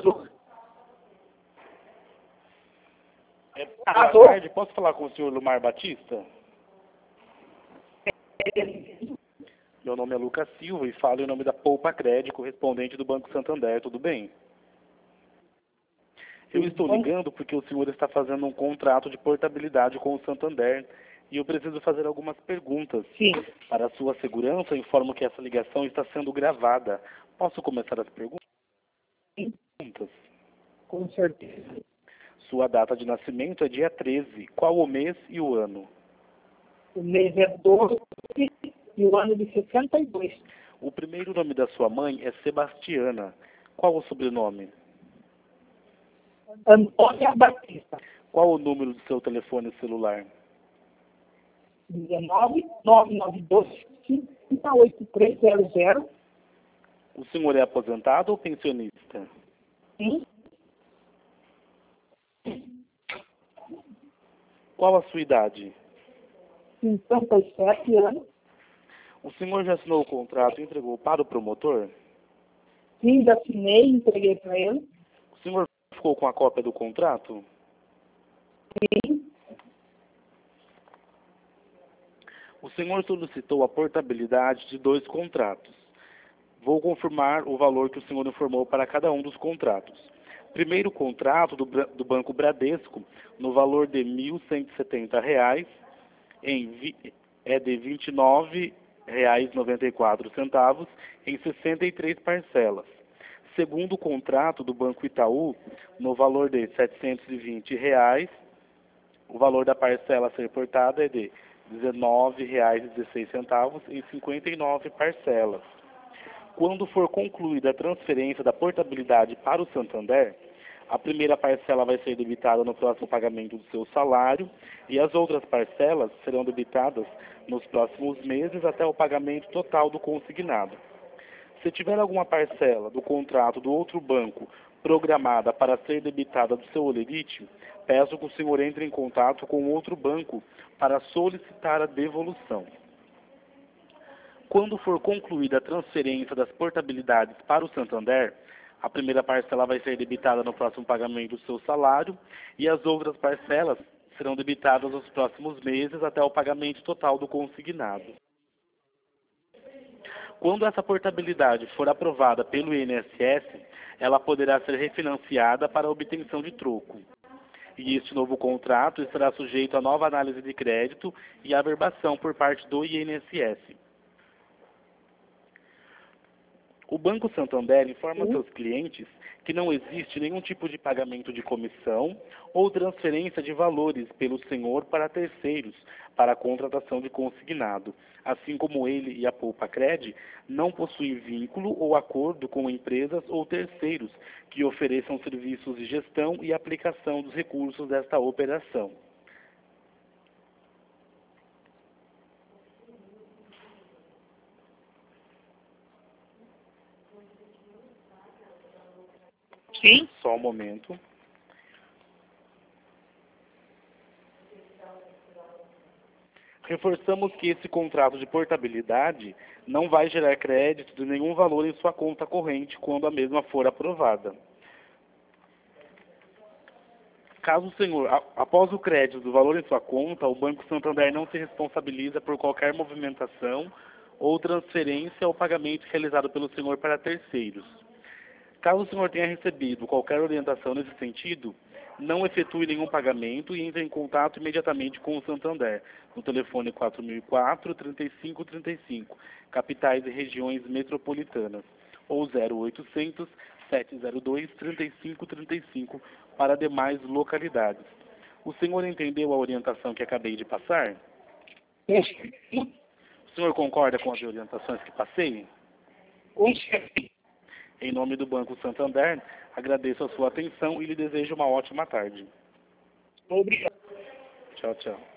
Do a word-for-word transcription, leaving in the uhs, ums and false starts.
Alô? É, boa Alô? tarde, posso falar com o senhor Lumar Batista? Meu nome é Lucas Silva e falo em nome da Poupa Crédito, correspondente do Banco Santander, tudo bem? Eu estou ligando porque o senhor está fazendo um contrato de portabilidade com o Santander e eu preciso fazer algumas perguntas. Sim. Para a sua segurança, informo que essa ligação está sendo gravada. Posso começar as perguntas? Com certeza. Sua data de nascimento é dia treze. Qual o mês e o ano? O mês é doze e o ano de sessenta e dois. O primeiro nome da sua mãe é Sebastiana. Qual o sobrenome? Antônia Batista. Qual o número do seu telefone celular? dezenove, nove nove dois, cinco oito três zero zero. O senhor é aposentado ou pensionista? Sim. Qual a sua idade? cinquenta e sete anos. O senhor já assinou o contrato e entregou para o promotor? Sim, já assinei, entreguei para ele. O senhor ficou com a cópia do contrato? Sim. O senhor solicitou a portabilidade de dois contratos. Vou confirmar o valor que o senhor informou para cada um dos contratos. Primeiro contrato do, do Banco Bradesco, no valor de mil cento e setenta reais, em vi, é de vinte e nove reais e noventa e quatro centavos em sessenta e três parcelas. Segundo contrato do Banco Itaú, no valor de setecentos e vinte reais, o valor da parcela a ser portada é de dezenove reais e dezesseis centavos em cinquenta e nove parcelas. Quando for concluída a transferência da portabilidade para o Santander, a primeira parcela vai ser debitada no próximo pagamento do seu salário e as outras parcelas serão debitadas nos próximos meses até o pagamento total do consignado. Se tiver alguma parcela do contrato do outro banco programada para ser debitada do seu holerite, peço que o senhor entre em contato com outro banco para solicitar a devolução. Quando for concluída a transferência das portabilidades para o Santander, a primeira parcela vai ser debitada no próximo pagamento do seu salário e as outras parcelas serão debitadas nos próximos meses até o pagamento total do consignado. Quando essa portabilidade for aprovada pelo I N S S, ela poderá ser refinanciada para a obtenção de troco. E este novo contrato estará sujeito a nova análise de crédito e averbação por parte do I N S S. O Banco Santander informa a seus clientes que não existe nenhum tipo de pagamento de comissão ou transferência de valores pelo senhor para terceiros para a contratação de consignado, assim como ele e a Poupa Cred não possuem vínculo ou acordo com empresas ou terceiros que ofereçam serviços de gestão e aplicação dos recursos desta operação. Sim. Só um momento. Reforçamos que esse contrato de portabilidade não vai gerar crédito de nenhum valor em sua conta corrente quando a mesma for aprovada. Caso o senhor, após o crédito do valor em sua conta, o Banco Santander não se responsabiliza por qualquer movimentação ou transferência ou pagamento realizado pelo senhor para terceiros. Caso o senhor tenha recebido qualquer orientação nesse sentido, não efetue nenhum pagamento e entre em contato imediatamente com o Santander, no telefone quatro mil e quatro, trinta e cinco trinta e cinco, capitais e regiões metropolitanas, ou zero oitocentos, sete zero dois, trinta e cinco trinta e cinco para demais localidades. O senhor entendeu a orientação que acabei de passar? Sim. O senhor concorda com as orientações que passei? Sim. Em nome do Banco Santander, agradeço a sua atenção e lhe desejo uma ótima tarde. Obrigado. Tchau, tchau.